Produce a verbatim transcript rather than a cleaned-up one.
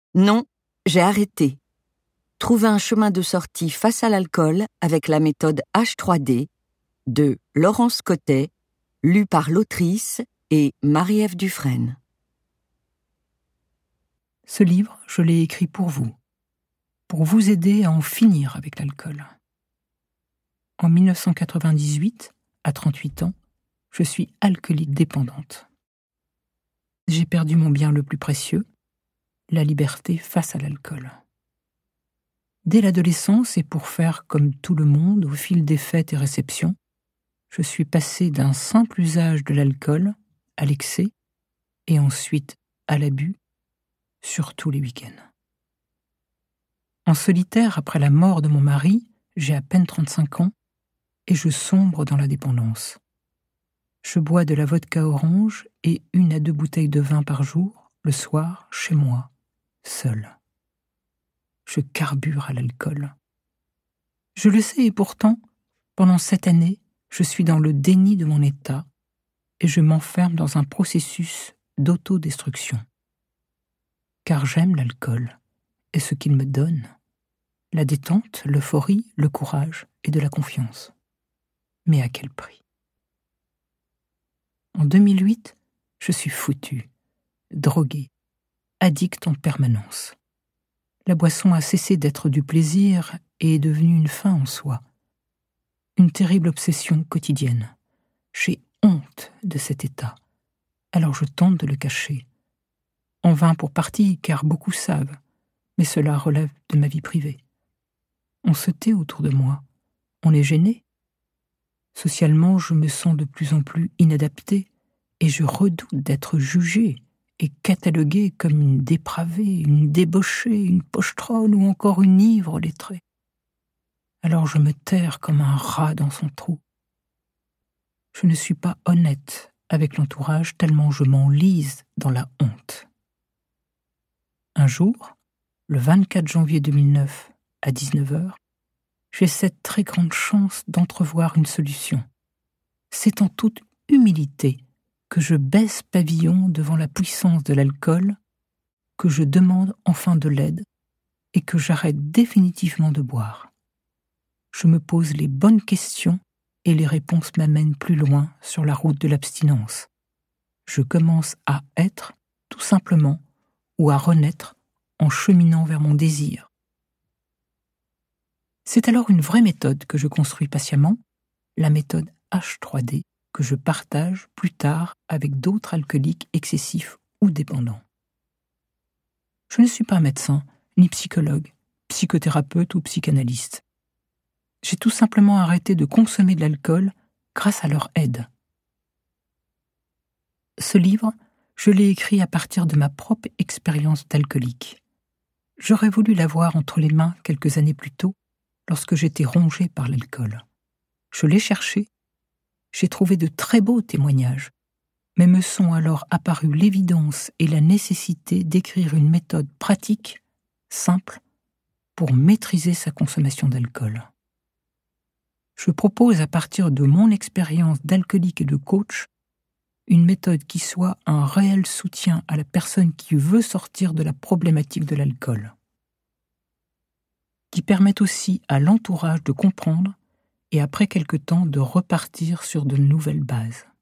Non, j'ai arrêté. Trouver un chemin de sortie face à l'alcool avec la méthode H trois D de Laurence Cottet, lu par l'autrice et Marie-Ève Dufresne. Ce livre, je l'ai écrit pour vous, pour vous aider à en finir avec l'alcool. En mille neuf cent quatre-vingt-dix-huit, à trente-huit ans, je suis alcoolique dépendante. J'ai perdu mon bien le plus précieux, la liberté face à l'alcool. Dès l'adolescence, et pour faire comme tout le monde au fil des fêtes et réceptions, je suis passée d'un simple usage de l'alcool à l'excès et ensuite à l'abus, surtout les week-ends. En solitaire, après la mort de mon mari, j'ai à peine trente-cinq ans et je sombre dans la dépendance. Je bois de la vodka orange et une à deux bouteilles de vin par jour, le soir, chez moi, seul. Je carbure à l'alcool. Je le sais et pourtant, pendant cette année, je suis dans le déni de mon état et je m'enferme dans un processus d'autodestruction. Car j'aime l'alcool et ce qu'il me donne, la détente, l'euphorie, le courage et de la confiance. Mais à quel prix ? En deux mille huit, je suis foutu, drogué, addict en permanence. La boisson a cessé d'être du plaisir et est devenue une fin en soi. Une terrible obsession quotidienne. J'ai honte de cet état, alors je tente de le cacher. En vain pour partie, car beaucoup savent, mais cela relève de ma vie privée. On se tait autour de moi, on est gêné. Socialement, je me sens de plus en plus inadapté et je redoute d'être jugé et catalogué comme une dépravée, une débauchée, une pochetronne ou encore une ivre lettrée. Alors je me terre comme un rat dans son trou. Je ne suis pas honnête avec l'entourage tellement je m'enlise dans la honte. Un jour, le vingt-quatre janvier deux mille neuf, à dix-neuf heures, j'ai cette très grande chance d'entrevoir une solution. C'est en toute humilité que je baisse pavillon devant la puissance de l'alcool, que je demande enfin de l'aide et que j'arrête définitivement de boire. Je me pose les bonnes questions et les réponses m'amènent plus loin sur la route de l'abstinence. Je commence à être, tout simplement, ou à renaître en cheminant vers mon désir. C'est alors une vraie méthode que je construis patiemment, la méthode H trois D, que je partage plus tard avec d'autres alcooliques excessifs ou dépendants. Je ne suis pas médecin, ni psychologue, psychothérapeute ou psychanalyste. J'ai tout simplement arrêté de consommer de l'alcool grâce à leur aide. Ce livre, je l'ai écrit à partir de ma propre expérience d'alcoolique. J'aurais voulu l'avoir entre les mains quelques années plus tôt, lorsque j'étais rongé par l'alcool. Je l'ai cherché, j'ai trouvé de très beaux témoignages, mais me sont alors apparus l'évidence et la nécessité d'écrire une méthode pratique, simple, pour maîtriser sa consommation d'alcool. Je propose à partir de mon expérience d'alcoolique et de coach, une méthode qui soit un réel soutien à la personne qui veut sortir de la problématique de l'alcool, qui permette aussi à l'entourage de comprendre et après quelque temps de repartir sur de nouvelles bases.